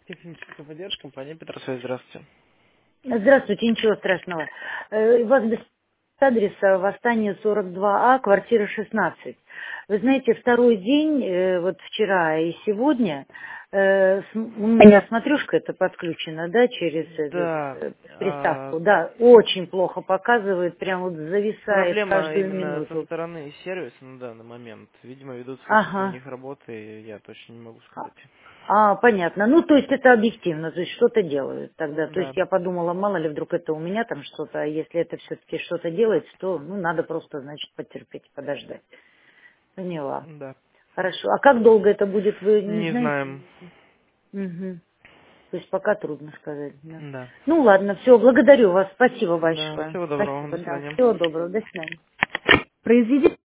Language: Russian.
Техническая поддержка, компания Петросвязь, здравствуйте. Здравствуйте, ничего страшного. Вас без адреса Восстание 42А, квартира 16. Вы знаете, второй день, вот вчера и сегодня, у меня смотрюшка это подключена, да, через Да, приставку, да, очень плохо показывает, прям вот зависает проблема каждую именно со минуту. стороны сервиса на данный момент. Видимо, ведутся какие-то у Ага. них работы, и я точно не могу сказать. Понятно. Ну, то есть это объективно, то есть что-то делают тогда. То есть Да, я подумала, мало ли вдруг это у меня там что-то, а если это все-таки что-то делается, то, ну, надо просто, значит, потерпеть, подождать. Поняла. да. Хорошо. А как долго это будет, вы не Не знаете? знаем. Угу. То есть пока трудно сказать, да. Да. Ну, ладно, все, благодарю вас. Спасибо Да, большое. всего доброго, до Спасибо, да. свидания. Всего доброго. До свидания. Произведите